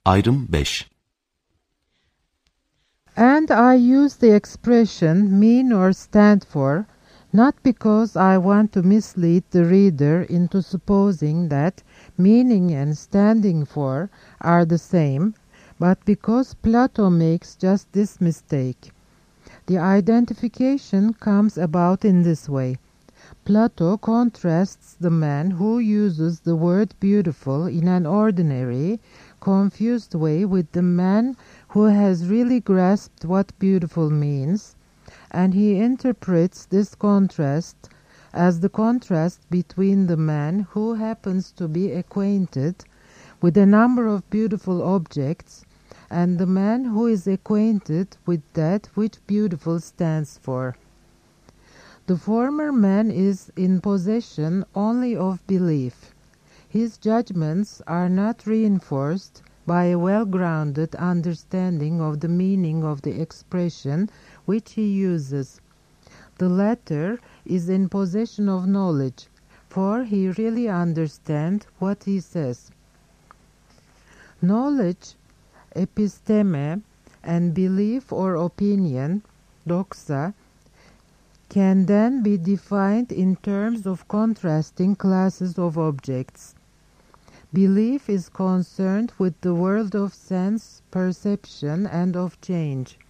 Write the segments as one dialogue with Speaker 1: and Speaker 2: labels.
Speaker 1: Ayrım 5.
Speaker 2: And I use the expression mean or stand for, not because I want to mislead the reader into supposing that meaning and standing for are the same, but because Plato makes just this mistake. The identification comes about in this way. Plato contrasts the man who uses the word beautiful in an ordinary, confused way with the man who has really grasped what beautiful means, and he interprets this contrast as the contrast between the man who happens to be acquainted with a number of beautiful objects and the man who is acquainted with that which beautiful stands for. The former man is in possession only of belief. His judgments are not reinforced by a well-grounded understanding of the meaning of the expression which he uses. The latter is in possession of knowledge, for he really understands what he says. Knowledge, episteme, and belief or opinion, doxa, can then be defined in terms of contrasting classes of objects. Belief is concerned with the world of sense, perception, and of change.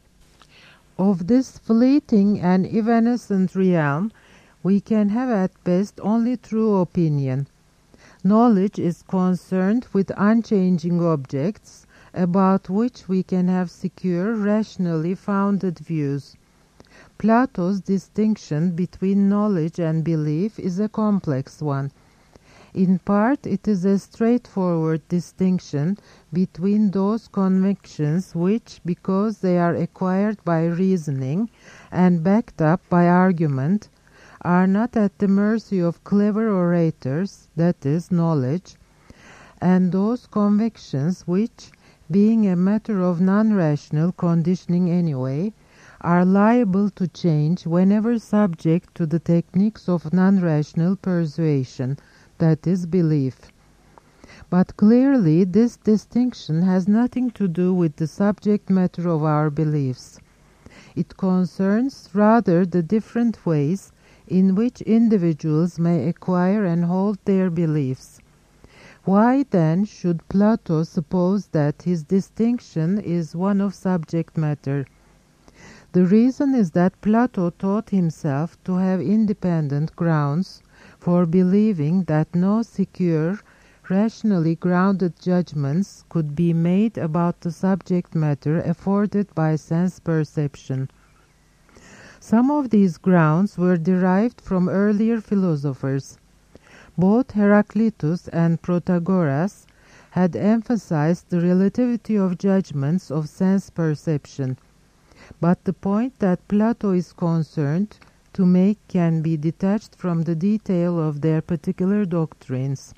Speaker 2: Of this fleeting and evanescent realm, we can have at best only true opinion. Knowledge is concerned with unchanging objects, about which we can have secure, rationally founded views. Plato's distinction between knowledge and belief is a complex one. In part, it is a straightforward distinction between those convictions which, because they are acquired by reasoning and backed up by argument, are not at the mercy of clever orators, that is, knowledge, and those convictions which, being a matter of non-rational conditioning anyway, are liable to change whenever subject to the techniques of non-rational persuasion, that is, belief. But clearly this distinction has nothing to do with the subject matter of our beliefs. It concerns rather the different ways in which individuals may acquire and hold their beliefs. Why then should Plato suppose that his distinction is one of subject matter? The reason is that Plato taught himself to have independent grounds for believing that no secure, rationally grounded judgments could be made about the subject matter afforded by sense perception. Some of these grounds were derived from earlier philosophers. Both Heraclitus and Protagoras had emphasized the relativity of judgments of sense perception, but the point that Plato is concerned to make can be detached from the detail of their particular doctrines.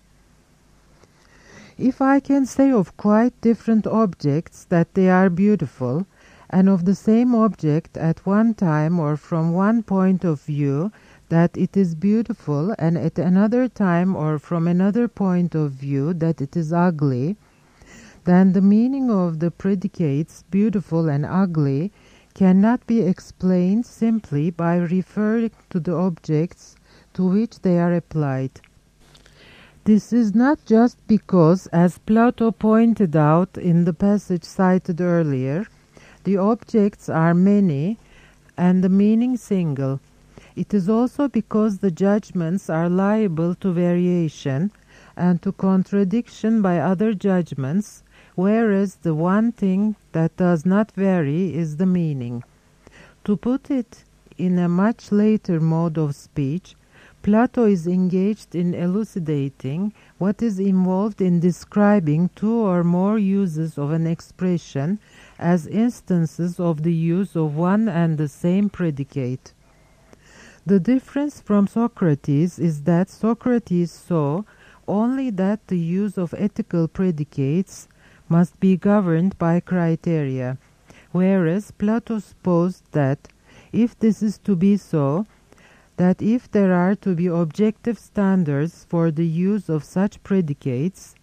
Speaker 2: If I can say of quite different objects that they are beautiful, and of the same object at one time or from one point of view that it is beautiful, and at another time or from another point of view that it is ugly, then the meaning of the predicates beautiful and ugly cannot be explained simply by referring to the objects to which they are applied. This is not just because, as Plato pointed out in the passage cited earlier, the objects are many and the meaning single. It is also because the judgments are liable to variation and to contradiction by other judgments, whereas the one thing that does not vary is the meaning. To put it in a much later mode of speech, Plato is engaged in elucidating what is involved in describing two or more uses of an expression as instances of the use of one and the same predicate. The difference from Socrates is that Socrates saw only that the use of ethical predicates must be governed by criteria, whereas Plato supposed that, if this is to be so, that if there are to be objective standards for the use of such predicates,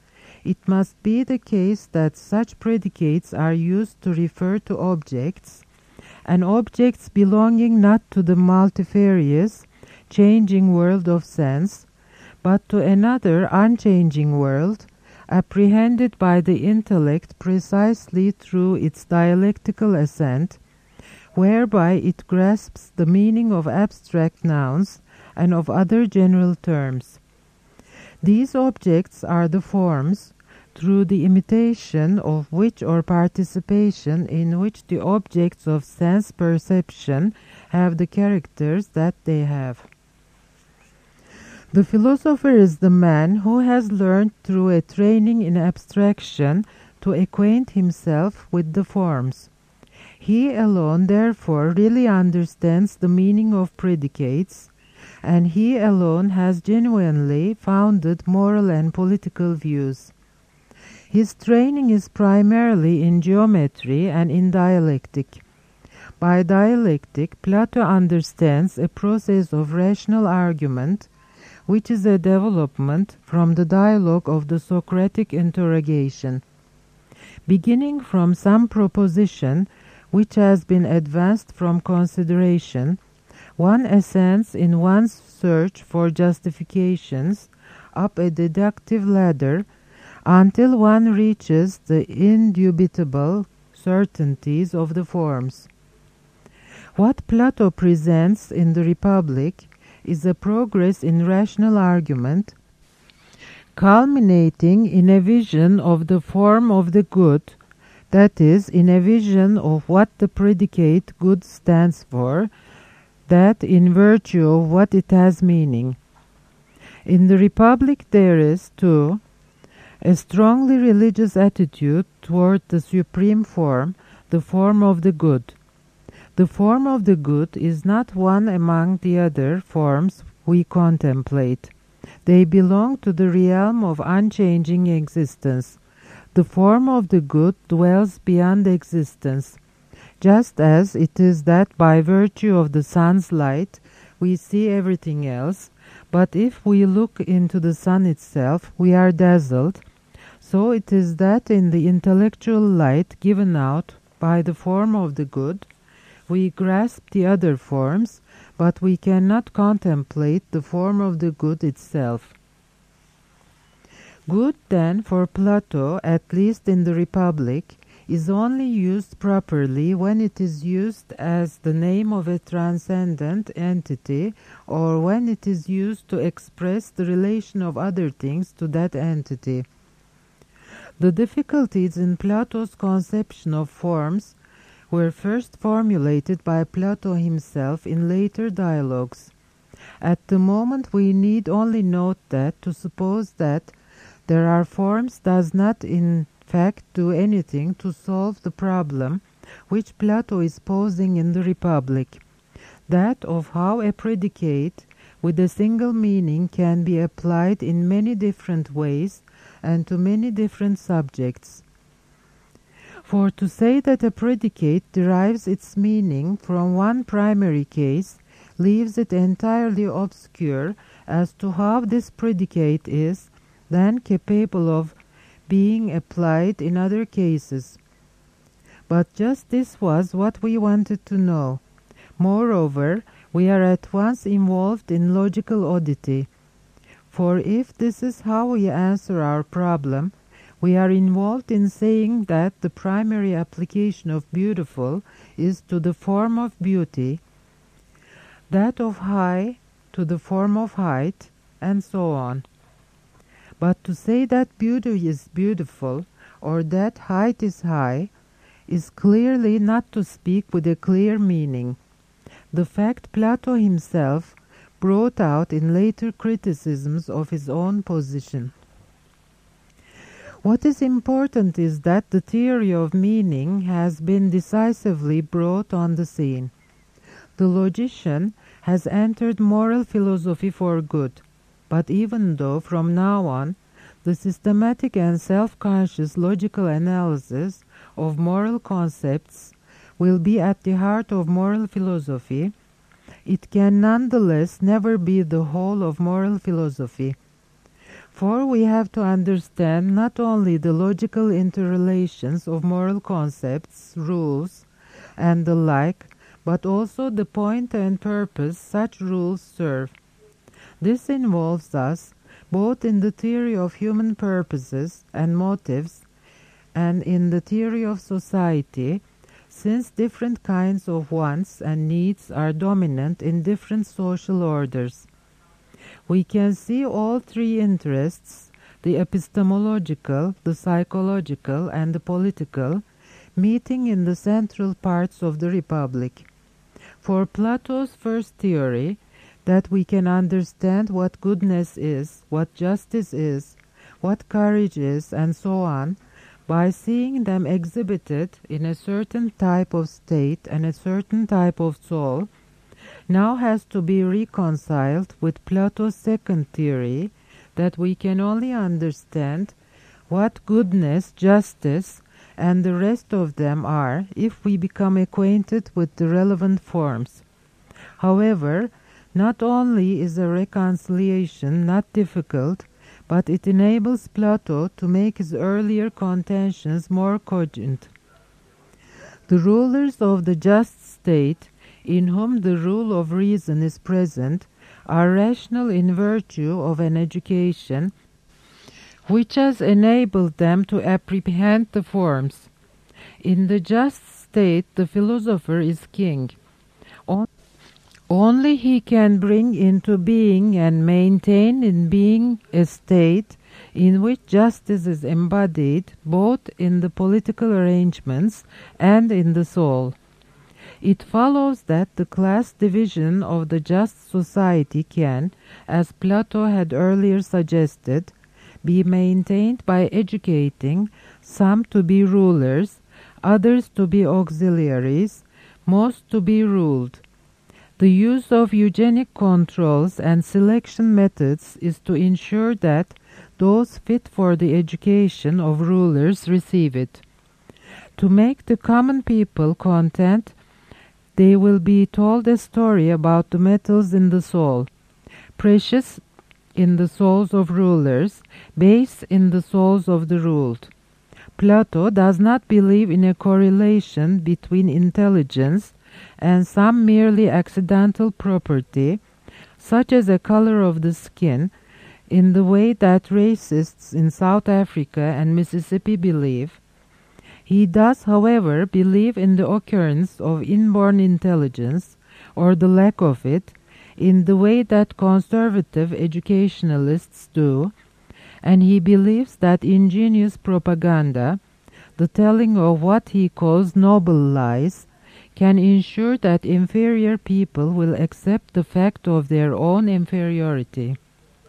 Speaker 2: it must be the case that such predicates are used to refer to objects, and objects belonging not to the multifarious, changing world of sense, but to another unchanging world, apprehended by the intellect precisely through its dialectical assent, whereby it grasps the meaning of abstract nouns and of other general terms. These objects are the forms, through the imitation of which or participation in which the objects of sense perception have the characters that they have. The philosopher is the man who has learned through a training in abstraction to acquaint himself with the forms. He alone, therefore, really understands the meaning of predicates, and he alone has genuinely founded moral and political views. His training is primarily in geometry and in dialectic. By dialectic, Plato understands a process of rational argument, which is a development from the dialogue of the Socratic interrogation. Beginning from some proposition which has been advanced from consideration, one ascends in one's search for justifications up a deductive ladder until one reaches the indubitable certainties of the forms. What Plato presents in the Republic is a progress in rational argument, culminating in a vision of the form of the good, that is, in a vision of what the predicate good stands for, that in virtue of what it has meaning. In the Republic there is, too, a strongly religious attitude toward the supreme form, the form of the good. The form of the good is not one among the other forms we contemplate. They belong to the realm of unchanging existence. The form of the good dwells beyond existence, just as it is that by virtue of the sun's light we see everything else, but if we look into the sun itself we are dazzled, so it is that in the intellectual light given out by the form of the good, we grasp the other forms, but we cannot contemplate the form of the good itself. Good, then, for Plato, at least in the Republic, is only used properly when it is used as the name of a transcendent entity, or when it is used to express the relation of other things to that entity. The difficulties in Plato's conception of forms were first formulated by Plato himself in later dialogues. At the moment we need only note that to suppose that there are forms does not in fact do anything to solve the problem which Plato is posing in the Republic, that of how a predicate with a single meaning can be applied in many different ways and to many different subjects. For to say that a predicate derives its meaning from one primary case leaves it entirely obscure as to how this predicate is then capable of being applied in other cases. But just this was what we wanted to know. Moreover, we are at once involved in logical oddity. For if this is how we answer our problem, we are involved in saying that the primary application of beautiful is to the form of beauty, that of high to the form of height, and so on. But to say that beauty is beautiful, or that height is high, is clearly not to speak with a clear meaning. The fact Plato himself brought out in later criticisms of his own position. What is important is that the theory of meaning has been decisively brought on the scene. The logician has entered moral philosophy for good, but even though from now on the systematic and self-conscious logical analysis of moral concepts will be at the heart of moral philosophy, it can nonetheless never be the whole of moral philosophy. For we have to understand not only the logical interrelations of moral concepts, rules, and the like, but also the point and purpose such rules serve. This involves us both in the theory of human purposes and motives and in the theory of society, since different kinds of wants and needs are dominant in different social orders. We can see all three interests, the epistemological, the psychological, and the political, meeting in the central parts of the Republic. For Plato's first theory, that we can understand what goodness is, what justice is, what courage is, and so on, by seeing them exhibited in a certain type of state and a certain type of soul, now has to be reconciled with Plato's second theory, that we can only understand what goodness, justice, and the rest of them are if we become acquainted with the relevant forms. However, not only is a reconciliation not difficult, but it enables Plato to make his earlier contentions more cogent. The rulers of the just state, in whom the rule of reason is present, are rational in virtue of an education which has enabled them to apprehend the forms. In the just state, the philosopher is king. Only he can bring into being and maintain in being a state in which justice is embodied both in the political arrangements and in the soul. It follows that the class division of the just society can, as Plato had earlier suggested, be maintained by educating some to be rulers, others to be auxiliaries, most to be ruled. The use of eugenic controls and selection methods is to ensure that those fit for the education of rulers receive it. To make the common people content, they will be told a story about the metals in the soul, precious in the souls of rulers, base in the souls of the ruled. Plato does not believe in a correlation between intelligence and some merely accidental property, such as a color of the skin, in the way that racists in South Africa and Mississippi believe. He does, however, believe in the occurrence of inborn intelligence, or the lack of it, in the way that conservative educationalists do, and he believes that ingenious propaganda, the telling of what he calls noble lies, can ensure that inferior people will accept the fact of their own inferiority.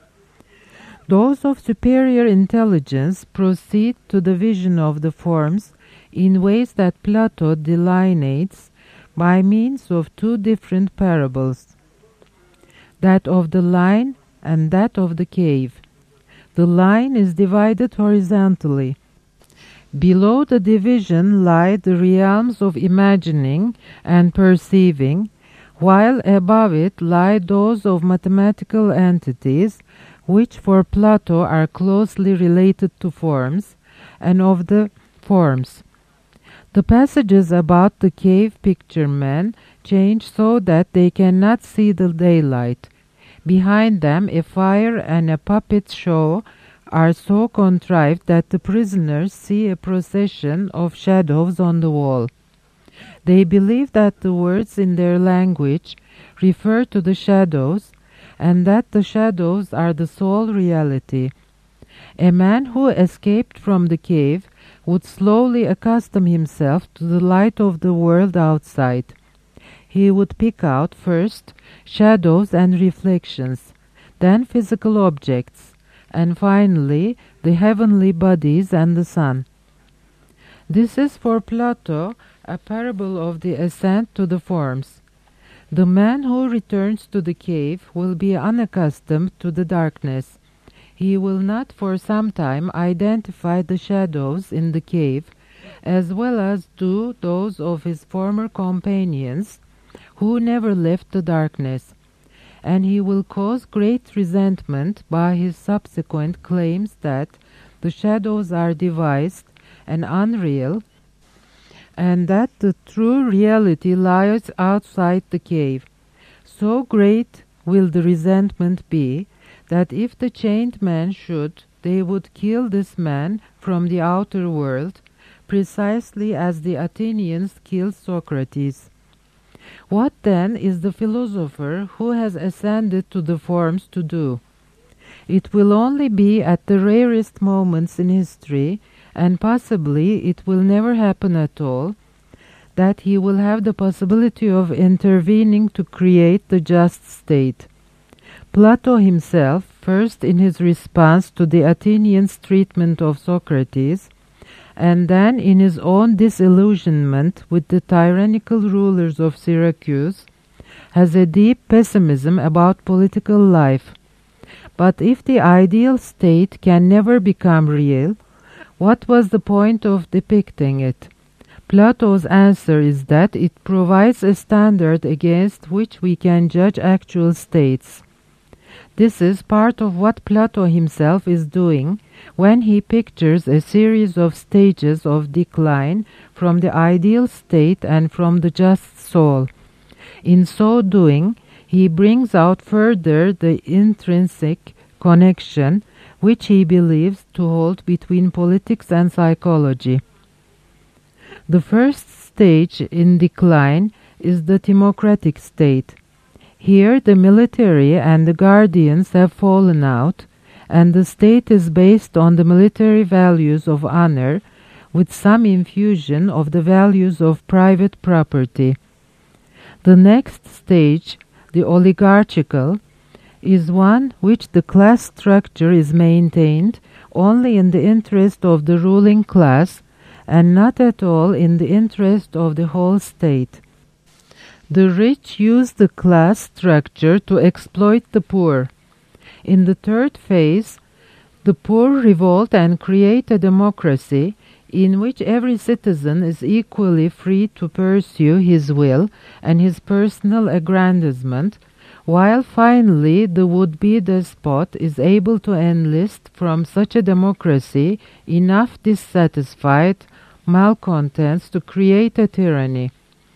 Speaker 2: Those of superior intelligence proceed to the vision of the forms in ways that Plato delineates by means of two different parables, that of the line and that of the cave. The line is divided horizontally. Below the division lie the realms of imagining and perceiving, while above it lie those of mathematical entities, which for Plato are closely related to forms, and of the forms. The passages about the cave picture men change so that they cannot see the daylight. Behind them a fire and a puppet show are so contrived that the prisoners see a procession of shadows on the wall. They believe that the words in their language refer to the shadows, and that the shadows are the sole reality. A man who escaped from the cave would slowly accustom himself to the light of the world outside. He would pick out first shadows and reflections, then physical objects, and finally the heavenly bodies and the sun. This is for Plato a parable of the ascent to the forms. The man who returns to the cave will be unaccustomed to the darkness. He will not for some time identify the shadows in the cave, as well as do those of his former companions, who never left the darkness. and he will cause great resentment by his subsequent claims that the shadows are devised and unreal, and that the true reality lies outside the cave. So great will the resentment be that if the chained man should, they would kill this man from the outer world, precisely as the Athenians killed Socrates. What then is the philosopher who has ascended to the forms to do? It will only be at the rarest moments in history, and possibly it will never happen at all, that he will have the possibility of intervening to create the just state. Plato himself, first in his response to the Athenians' treatment of Socrates, and then in his own disillusionment with the tyrannical rulers of Syracuse, has a deep pessimism about political life. But if the ideal state can never become real, what was the point of depicting it? Plato's answer is that it provides a standard against which we can judge actual states. This is part of what Plato himself is doing when he pictures a series of stages of decline from the ideal state and from the just soul. In so doing, he brings out further the intrinsic connection which he believes to hold between politics and psychology. The first stage in decline is the democratic state. Here the military and the guardians have fallen out, and the state is based on the military values of honor, with some infusion of the values of private property. The next stage, the oligarchical, is one which the class structure is maintained only in the interest of the ruling class and not at all in the interest of the whole state. The rich use the class structure to exploit the poor. In the third phase, the poor revolt and create a democracy in which every citizen is equally free to pursue his will and his personal aggrandizement, while finally the would-be despot is able to enlist from such a democracy enough dissatisfied malcontents to create a tyranny.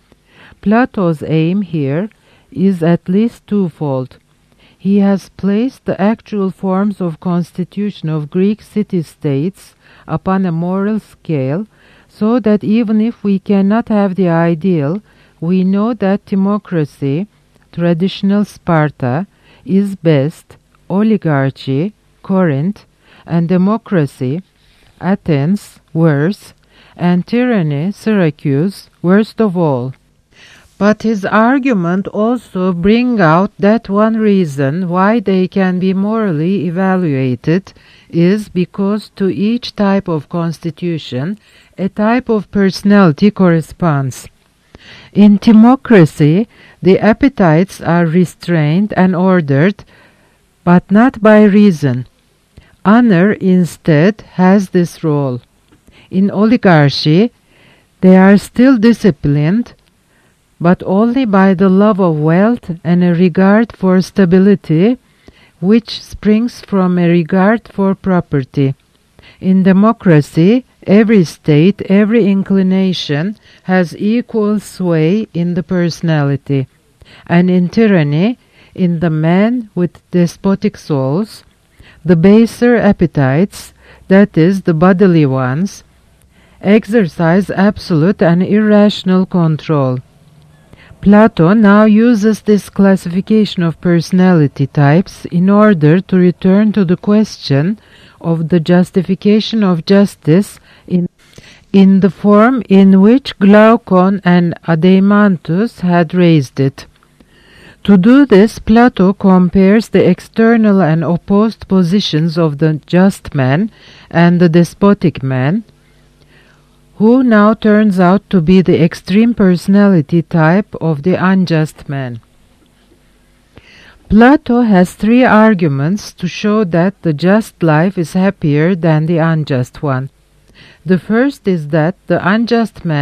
Speaker 2: Plato's aim here is at least twofold. He has placed the actual forms of constitution of Greek city-states upon a moral scale, so that even if we cannot have the ideal, we know that democracy, traditional Sparta, is best, oligarchy, Corinth, and democracy, Athens, worse, and tyranny, Syracuse, worst of all. But his argument also brings out that one reason why they can be morally evaluated is because to each type of constitution a type of personality corresponds. In democracy, the appetites are restrained and ordered, but not by reason. Honor instead has this role. In oligarchy, they are still disciplined, but only by the love of wealth and a regard for stability, which springs from a regard for property. In democracy, every state, every inclination has equal sway in the personality, and in tyranny, in the men with despotic souls, the baser appetites, that is, the bodily ones, exercise absolute and irrational control. Plato now uses this classification of personality types in order to return to the question of the justification of justice in the form in which Glaucon and Adeimantus had raised it. To do this, Plato compares the external and opposed positions of the just man and the despotic man, who now turns out to be the extreme personality type of the unjust man. Plato has three arguments to show that the just life is happier than the unjust one. The first is that the unjust man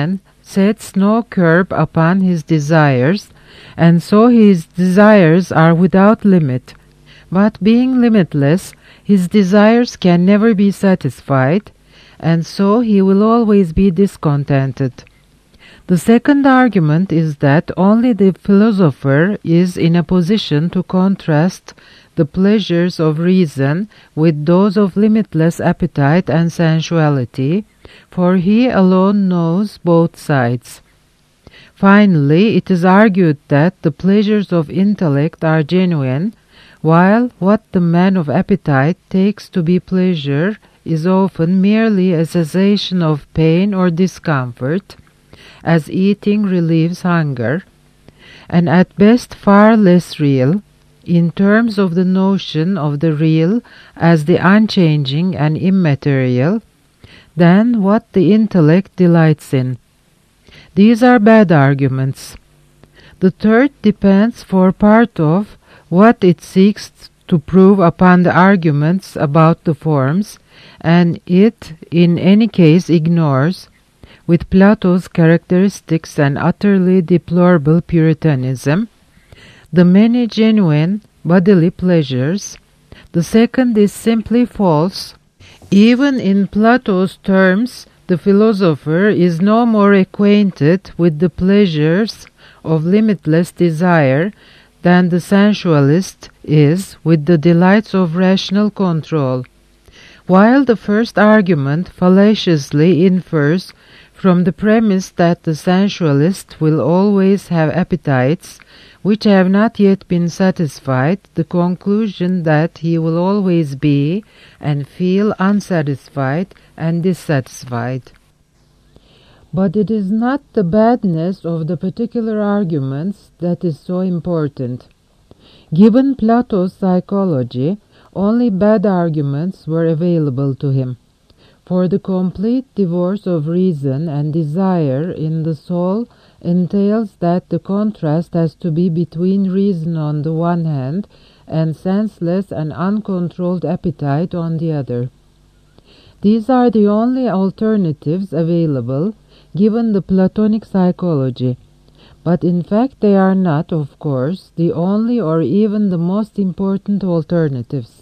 Speaker 2: sets no curb upon his desires, and so his desires are without limit. But being limitless, his desires can never be satisfied, and so he will always be discontented. The second argument is that only the philosopher is in a position to contrast the pleasures of reason with those of limitless appetite and sensuality, for he alone knows both sides. Finally, it is argued that the pleasures of intellect are genuine, while what the man of appetite takes to be pleasure is often merely a cessation of pain or discomfort, as eating relieves hunger, and at best far less real, in terms of the notion of the real as the unchanging and immaterial, than what the intellect delights in. These are bad arguments. The third depends for part of what it seeks to prove upon the arguments about the forms, and it in any case ignores, with Plato's characteristics and utterly deplorable Puritanism, the many genuine bodily pleasures. The second is simply false. Even in Plato's terms, the philosopher is no more acquainted with the pleasures of limitless desire than the sensualist is with the delights of rational control. While the first argument fallaciously infers from the premise that the sensualist will always have appetites which have not yet been satisfied, the conclusion that he will always be and feel unsatisfied and dissatisfied. But it is not the badness of the particular arguments that is so important. Given Plato's psychology, only bad arguments were available to him. For the complete divorce of reason and desire in the soul entails that the contrast has to be between reason on the one hand and senseless and uncontrolled appetite on the other. These are the only alternatives available given the Platonic psychology, but in fact they are not, of course, the only or even the most important alternatives.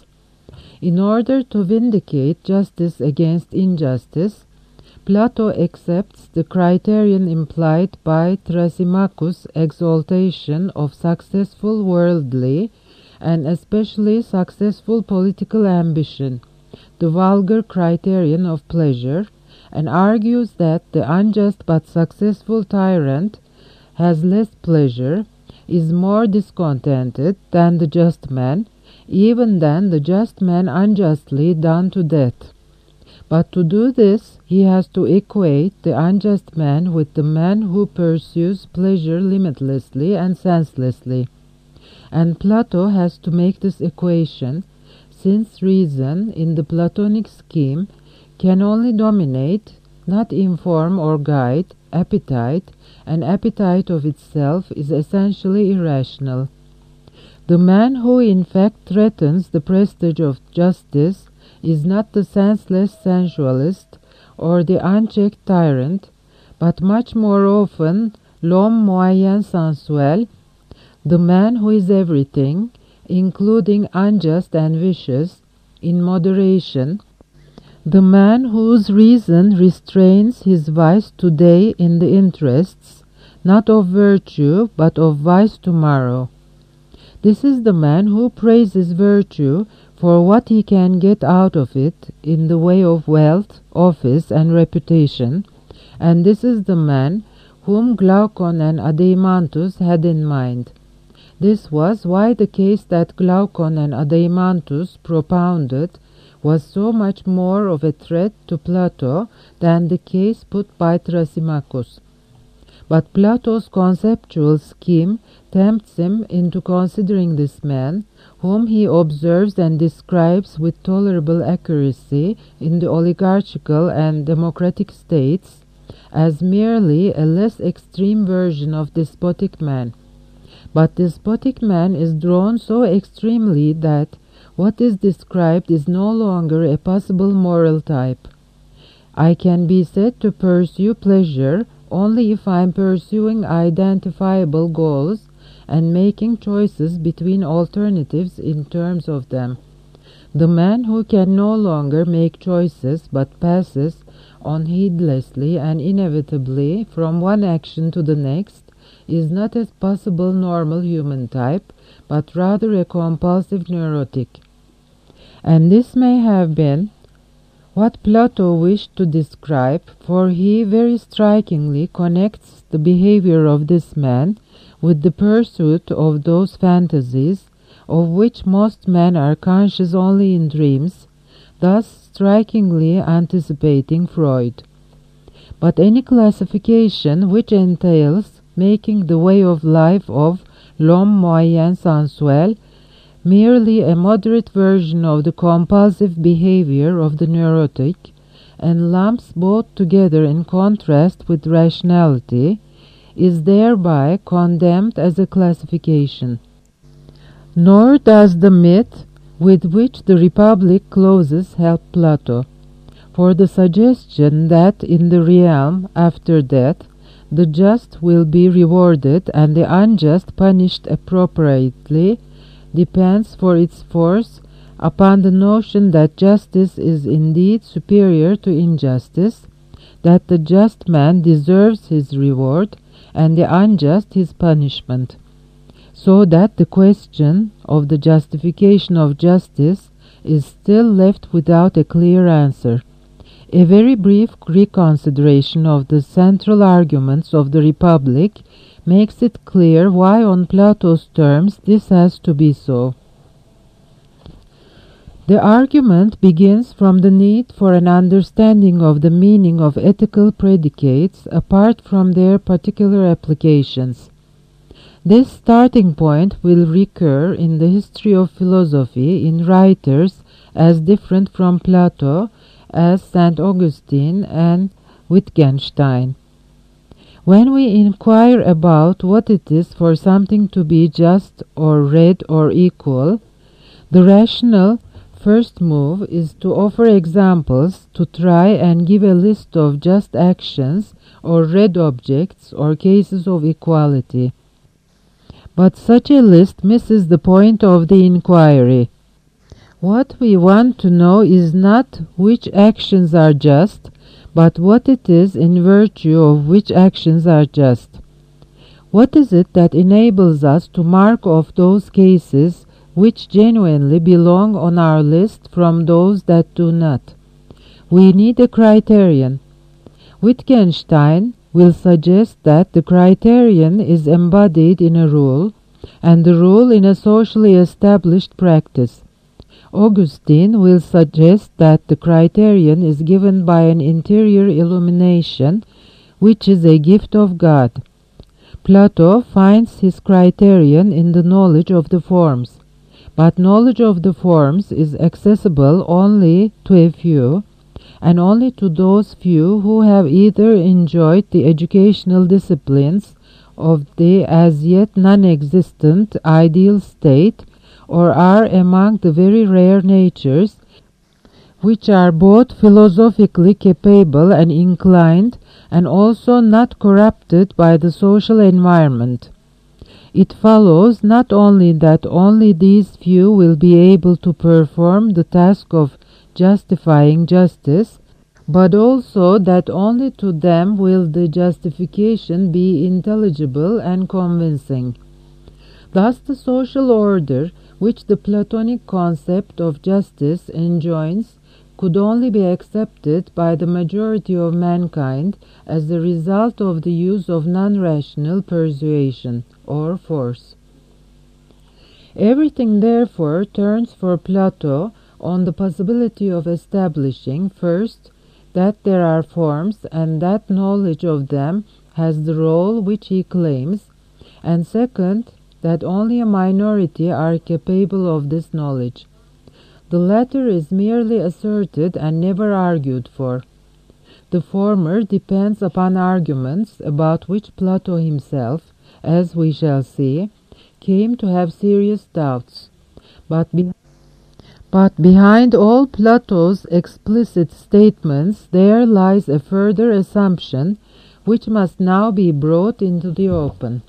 Speaker 2: In order to vindicate justice against injustice, Plato accepts the criterion implied by Thrasymachus' exaltation of successful worldly and especially successful political ambition, the vulgar criterion of pleasure, and argues that the unjust but successful tyrant has less pleasure, is more discontented than the just man, even than the just man unjustly done to death. But to do this, he has to equate the unjust man with the man who pursues pleasure limitlessly and senselessly. And Plato has to make this equation, since reason, in the Platonic scheme, can only dominate, not inform or guide, appetite, and appetite of itself is essentially irrational. The man who in fact threatens the prestige of justice is not the senseless sensualist or the unchecked tyrant, but much more often l'homme moyen sensuel, the man who is everything, including unjust and vicious, in moderation, the man whose reason restrains his vice today in the interests, not of virtue, but of vice tomorrow. This is the man who praises virtue for what he can get out of it in the way of wealth, office, and reputation, and this is the man whom Glaucon and Adeimantus had in mind. This was why the case that Glaucon and Adeimantus propounded was so much more of a threat to Plato than the case put by Thrasymachus. But Plato's conceptual scheme tempts him into considering this man, whom he observes and describes with tolerable accuracy in the oligarchical and democratic states, as merely a less extreme version of despotic man. But despotic man is drawn so extremely that what is described is no longer a possible moral type. I can be said to pursue pleasure only if I am pursuing identifiable goals and making choices between alternatives in terms of them. The man who can no longer make choices but passes on heedlessly and inevitably from one action to the next is not a possible normal human type, but rather a compulsive neurotic. And this may have been what Plato wished to describe, for he very strikingly connects the behavior of this man with the pursuit of those fantasies of which most men are conscious only in dreams, thus strikingly anticipating Freud. But any classification which entails making the way of life of l'homme moyen sensuel merely a moderate version of the compulsive behavior of the neurotic, and lumps both together in contrast with rationality, is thereby condemned as a classification. Nor does the myth with which the Republic closes help Plato, for the suggestion that in the realm after death the just will be rewarded and the unjust punished appropriately depends for its force upon the notion that justice is indeed superior to injustice, that the just man deserves his reward and the unjust his punishment, so that the question of the justification of justice is still left without a clear answer. A very brief reconsideration of the central arguments of the Republic makes it clear why on Plato's terms this has to be so. The argument begins from the need for an understanding of the meaning of ethical predicates apart from their particular applications. This starting point will recur in the history of philosophy in writers as different from Plato as St. Augustine and Wittgenstein. When we inquire about what it is for something to be just or red or equal, the rational first move is to offer examples to try and give a list of just actions or red objects or cases of equality. But such a list misses the point of the inquiry. What we want to know is not which actions are just, but what it is in virtue of which actions are just. What is it that enables us to mark off those cases which genuinely belong on our list from those that do not? We need a criterion. Wittgenstein will suggest that the criterion is embodied in a rule, and the rule in a socially established practice. Augustine will suggest that the criterion is given by an interior illumination, which is a gift of God. Plato finds his criterion in the knowledge of the forms, but knowledge of the forms is accessible only to a few, and only to those few who have either enjoyed the educational disciplines of the as yet non-existent ideal state, or are among the very rare natures which are both philosophically capable and inclined, and also not corrupted by the social environment. It follows not only that only these few will be able to perform the task of justifying justice, but also that only to them will the justification be intelligible and convincing. Thus the social order which the Platonic concept of justice enjoins could only be accepted by the majority of mankind as the result of the use of non-rational persuasion or force. Everything therefore turns for Plato on the possibility of establishing, first, that there are forms and that knowledge of them has the role which he claims, and second, that only a minority are capable of this knowledge. The latter is merely asserted and never argued for. The former depends upon arguments about which Plato himself, as we shall see, came to have serious doubts. But behind all Plato's explicit statements there lies a further assumption which must now be brought into the open.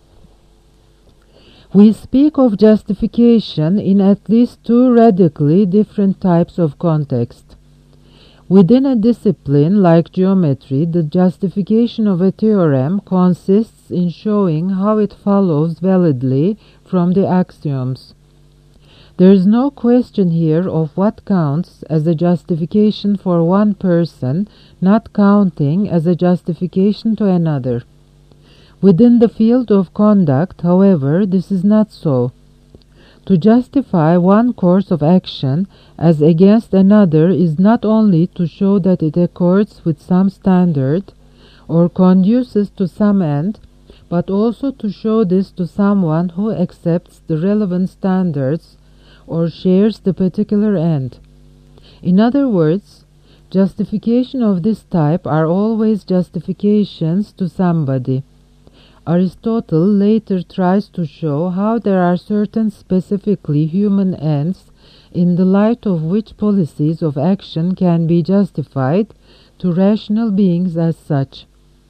Speaker 2: We speak of justification in at least two radically different types of context. Within a discipline like geometry, the justification of a theorem consists in showing how it follows validly from the axioms. There is no question here of what counts as a justification for one person not counting as a justification to another. Within the field of conduct, however, this is not so. To justify one course of action as against another is not only to show that it accords with some standard or conduces to some end, but also to show this to someone who accepts the relevant standards or shares the particular end. In other words, justification of this type are always justifications to somebody. Aristotle later tries to show how there are certain specifically human ends in the light of which policies of action can be justified to rational beings as such.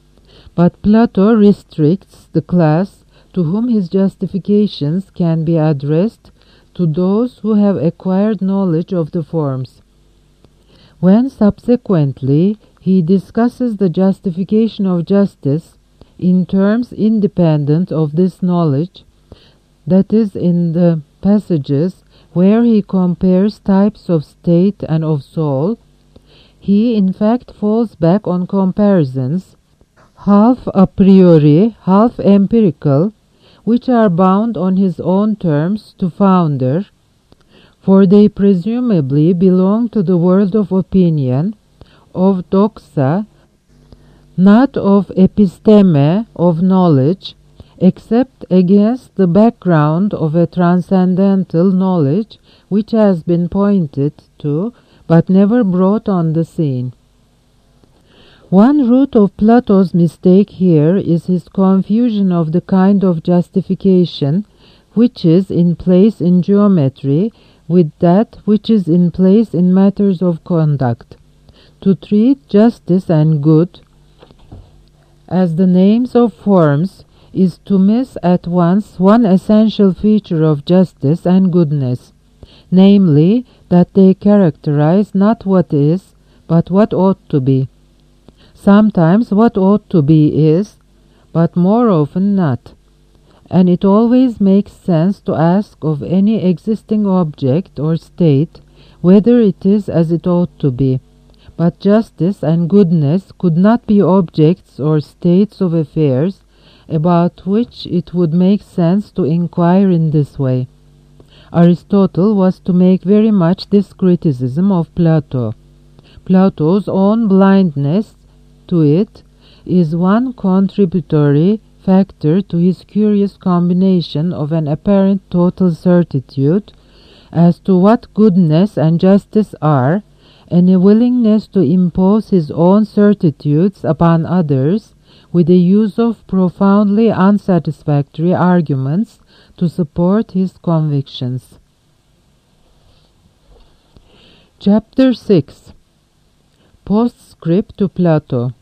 Speaker 2: But Plato restricts the class to whom his justifications can be addressed to those who have acquired knowledge of the forms. When subsequently he discusses the justification of justice in terms independent of this knowledge, that is, in the passages where he compares types of state and of soul, he in fact falls back on comparisons, half a priori, half empirical, which are bound on his own terms to founder, for they presumably belong to the world of opinion, of doxa, not of episteme, of knowledge, except against the background of a transcendental knowledge which has been pointed to but never brought on the scene. One root of Plato's mistake here is his confusion of the kind of justification which is in place in geometry with that which is in place in matters of conduct. To treat justice and good as the names of forms is to miss at once one essential feature of justice and goodness, namely that they characterize not what is, but what ought to be. Sometimes what ought to be is, but more often not. And it always makes sense to ask of any existing object or state whether it is as it ought to be. But justice and goodness could not be objects or states of affairs about which it would make sense to inquire in this way. Aristotle was to make very much this criticism of Plato. Plato's own blindness to it is one contributory factor to his curious combination of an apparent total certitude as to what goodness and justice are, and a willingness to impose his own certitudes upon others with the use of profoundly unsatisfactory arguments to support his convictions. Chapter 6. Postscript to Plato.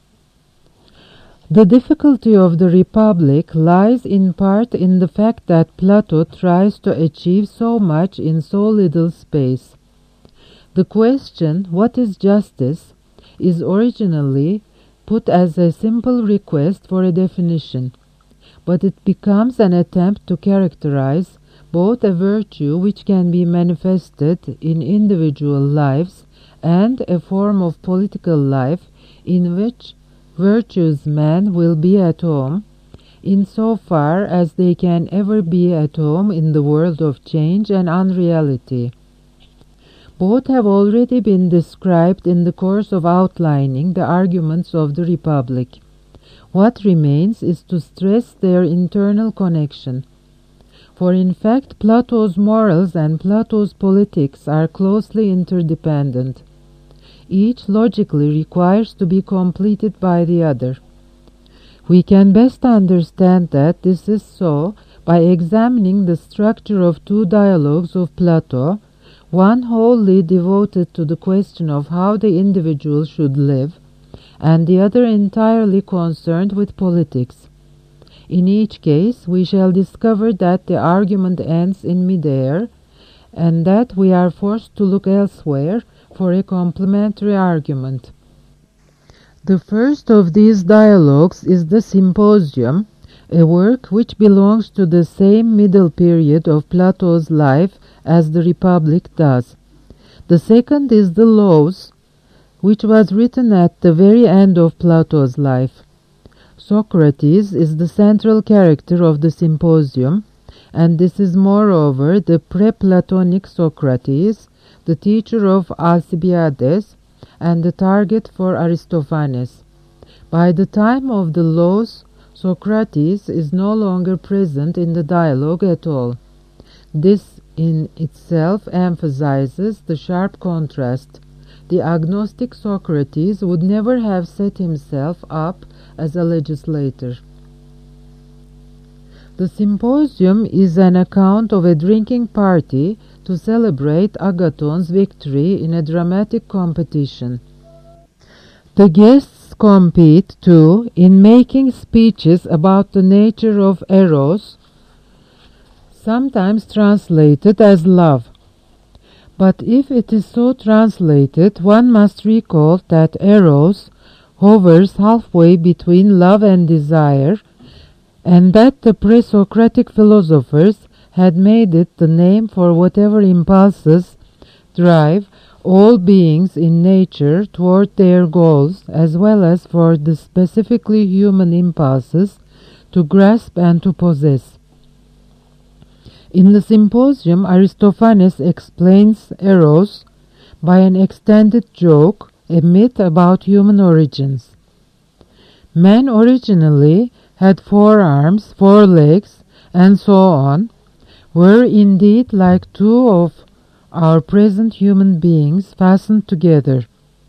Speaker 2: The difficulty of the Republic lies in part in the fact that Plato tries to achieve so much in so little space. The question, what is justice, is originally put as a simple request for a definition, but it becomes an attempt to characterize both a virtue which can be manifested in individual lives and a form of political life in which virtuous men will be at home, insofar as they can ever be at home in the world of change and unreality. Both have already been described in the course of outlining the arguments of the Republic. What remains is to stress their internal connection. For in fact, Plato's morals and Plato's politics are closely interdependent. Each logically requires to be completed by the other. We can best understand that this is so by examining the structure of two dialogues of Plato, one wholly devoted to the question of how the individual should live, and the other entirely concerned with politics. In each case, we shall discover that the argument ends in midair, and that we are forced to look elsewhere for a complementary argument. The first of these dialogues is the Symposium, a work which belongs to the same middle period of Plato's life as the Republic does. The second is the Laws, which was written at the very end of Plato's life. Socrates is the central character of the Symposium, and this is moreover the pre-Platonic Socrates, the teacher of Alcibiades, and the target for Aristophanes. By the time of the Laws, Socrates is no longer present in the dialogue at all. This in itself emphasizes the sharp contrast. The agnostic Socrates would never have set himself up as a legislator. The Symposium is an account of a drinking party to celebrate Agathon's victory in a dramatic competition. The guests compete, too, in making speeches about the nature of Eros, sometimes translated as love. But if it is so translated, one must recall that Eros hovers halfway between love and desire, and that the pre-Socratic philosophers had made it the name for whatever impulses drive all beings in nature toward their goals, as well as for the specifically human impulses to grasp and to possess. In the Symposium, Aristophanes explains Eros by an extended joke, a myth about human origins. Man originally had 4 arms, 4 legs, and so on, were indeed like 2 of our present human beings fastened together.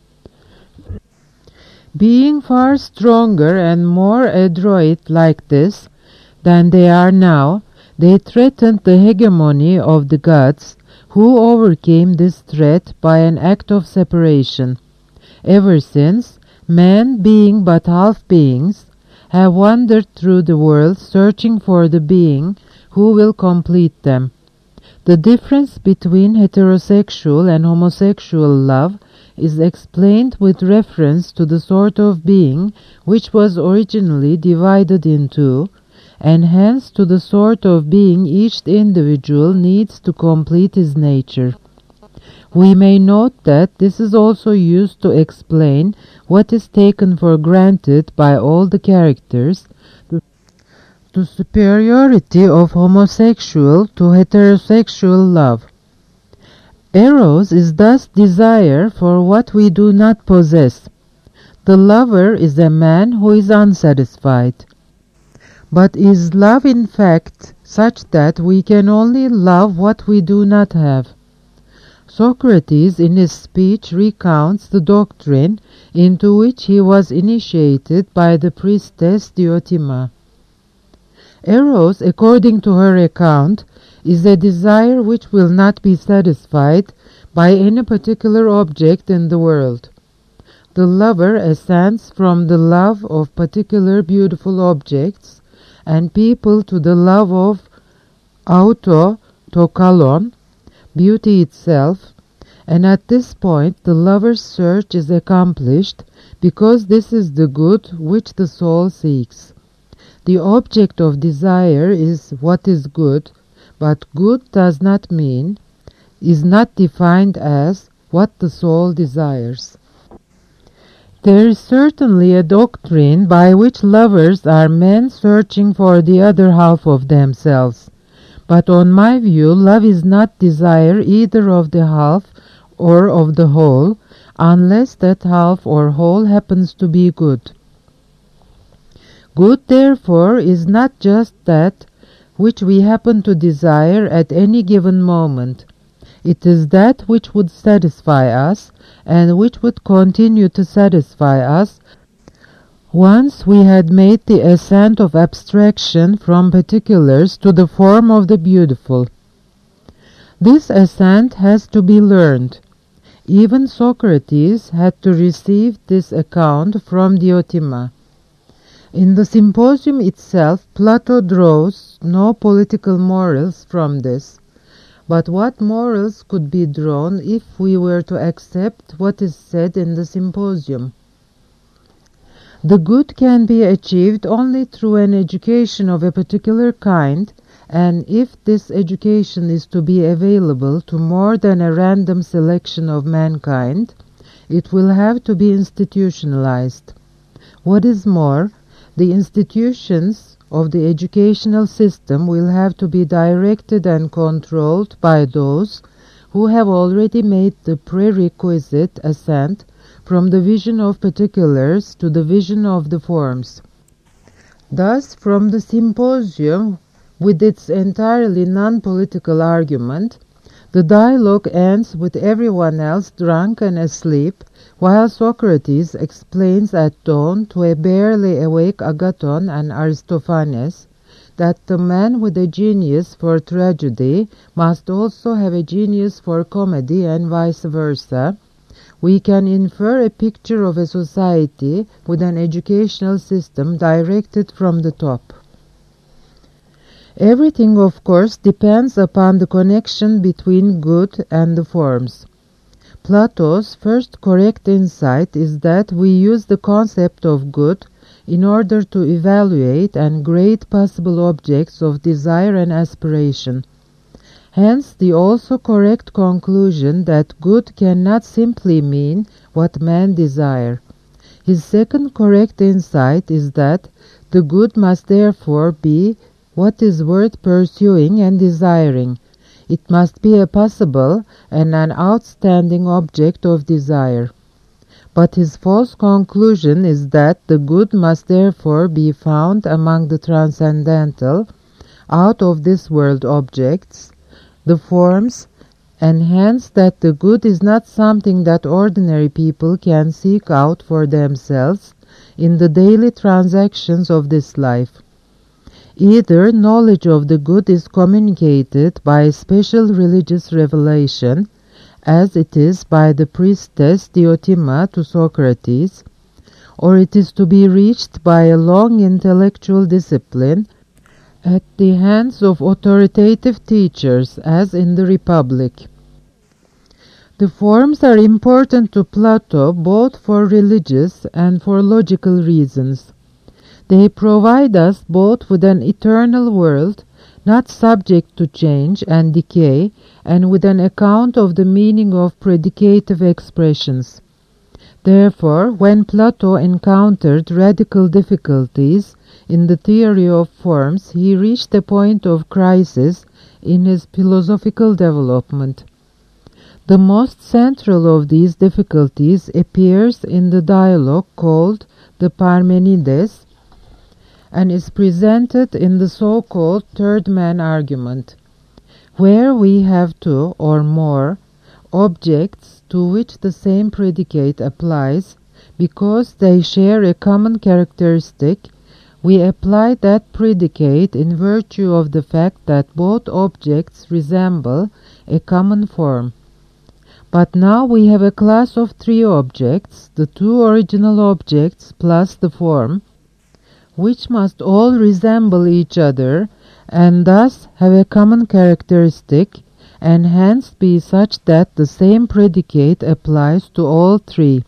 Speaker 2: Being far stronger and more adroit like this than they are now, they threatened the hegemony of the gods, who overcame this threat by an act of separation. Ever since, men, being but half beings, have wandered through the world searching for the being who will complete them. The difference between heterosexual and homosexual love is explained with reference to the sort of being which was originally divided in 2, and hence to the sort of being each individual needs to complete his nature. We may note that this is also used to explain what is taken for granted by all the characters, the superiority of homosexual to heterosexual love. Eros is thus desire for what we do not possess. The lover is a man who is unsatisfied. But is love in fact such that we can only love what we do not have? Socrates in his speech recounts the doctrine into which he was initiated by the priestess Diotima. Eros, according to her account, is a desire which will not be satisfied by any particular object in the world. The lover ascends from the love of particular beautiful objects and people to the love of auto to kalon, beauty itself, and at this point the lover's search is accomplished, because this is the good which the soul seeks. The object of desire is what is good, but good does not mean, is not defined as what the soul desires. There is certainly a doctrine by which lovers are men searching for the other half of themselves. But on my view, love is not desire either of the half or of the whole, unless that half or whole happens to be good. Good, therefore, is not just that which we happen to desire at any given moment. It is that which would satisfy us, and which would continue to satisfy us once we had made the ascent of abstraction from particulars to the form of the beautiful. This ascent has to be learned. Even Socrates had to receive this account from Diotima. In the Symposium itself, Plato draws no political morals from this. But what morals could be drawn if we were to accept what is said in the Symposium? The good can be achieved only through an education of a particular kind, and if this education is to be available to more than a random selection of mankind, it will have to be institutionalized. What is more, the institutions of the educational system will have to be directed and controlled by those who have already made the prerequisite ascent from the vision of particulars to the vision of the forms. Thus, from the Symposium, with its entirely non-political argument, the dialogue ends with everyone else drunk and asleep, while Socrates explains at dawn to a barely awake Agathon and Aristophanes that the man with a genius for tragedy must also have a genius for comedy and vice versa. We can infer a picture of a society with an educational system directed from the top. Everything, of course, depends upon the connection between good and the forms. Plato's first correct insight is that we use the concept of good in order to evaluate and grade possible objects of desire and aspiration. Hence, the also correct conclusion that good cannot simply mean what men desire. His second correct insight is that the good must therefore be what is worth pursuing and desiring. It must be a possible and an outstanding object of desire. But his false conclusion is that the good must therefore be found among the transcendental, out of this world objects, the forms, and hence that the good is not something that ordinary people can seek out for themselves in the daily transactions of this life. Either knowledge of the good is communicated by special religious revelation, as it is by the priestess Diotima to Socrates, or it is to be reached by a long intellectual discipline at the hands of authoritative teachers, as in the Republic. The forms are important to Plato both for religious and for logical reasons. They provide us both with an eternal world, not subject to change and decay, and with an account of the meaning of predicative expressions. Therefore, when Plato encountered radical difficulties in the theory of forms, he reached a point of crisis in his philosophical development. The most central of these difficulties appears in the dialogue called the Parmenides, and is presented in the so-called third man argument, where we have two or more objects to which the same predicate applies. Because they share a common characteristic, we apply that predicate in virtue of the fact that both objects resemble a common form. But now we have a class of three objects, the two original objects plus the form, which must all resemble each other and thus have a common characteristic, and hence be such that the same predicate applies to all three.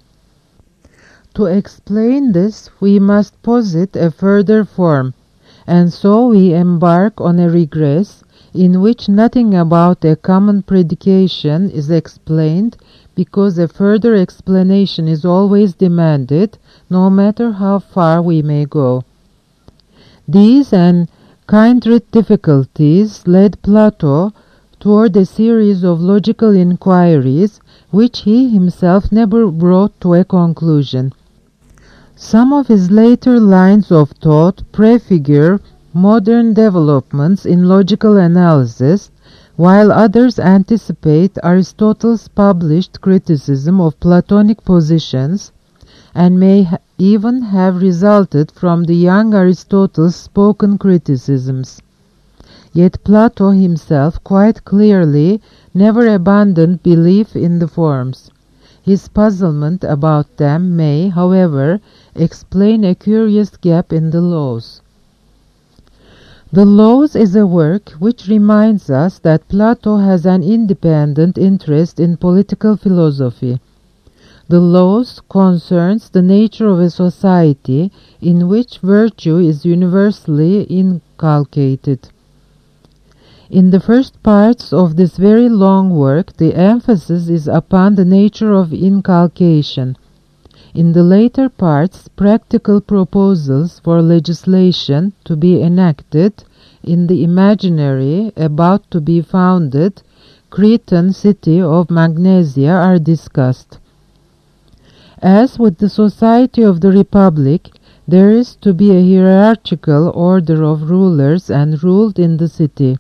Speaker 2: To explain this, we must posit a further form, and so we embark on a regress in which nothing about a common predication is explained, because a further explanation is always demanded, no matter how far we may go. These and kindred difficulties led Plato toward a series of logical inquiries which he himself never brought to a conclusion. Some of his later lines of thought prefigure modern developments in logical analysis, while others anticipate Aristotle's published criticism of Platonic positions, and may even have resulted from the young Aristotle's spoken criticisms. Yet Plato himself quite clearly never abandoned belief in the forms. His puzzlement about them may, however, explain a curious gap in the Laws. The Laws is a work which reminds us that Plato has an independent interest in political philosophy. The Laws concerns the nature of a society in which virtue is universally inculcated. In the first parts of this very long work, the emphasis is upon the nature of inculcation. In the later parts, practical proposals for legislation to be enacted in the imaginary, about to be founded, Cretan city of Magnesia are discussed. As with the society of the Republic, there is to be a hierarchical order of rulers and ruled in the city.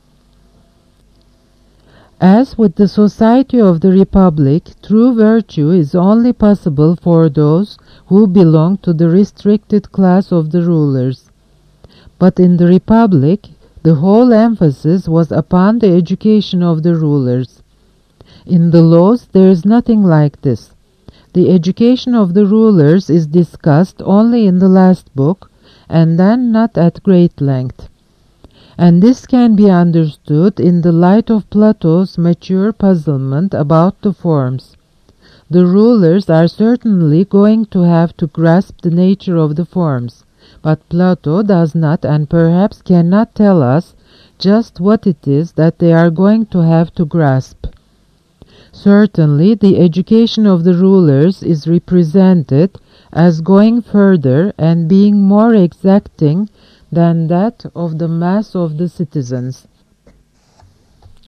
Speaker 2: As with the society of the Republic, true virtue is only possible for those who belong to the restricted class of the rulers. But in the Republic, the whole emphasis was upon the education of the rulers. In the Laws, there is nothing like this. The education of the rulers is discussed only in the last book, and then not at great length. And this can be understood in the light of Plato's mature puzzlement about the forms. The rulers are certainly going to have to grasp the nature of the forms, but Plato does not and perhaps cannot tell us just what it is that they are going to have to grasp. Certainly, the education of the rulers is represented as going further and being more exacting than that of the mass of the citizens.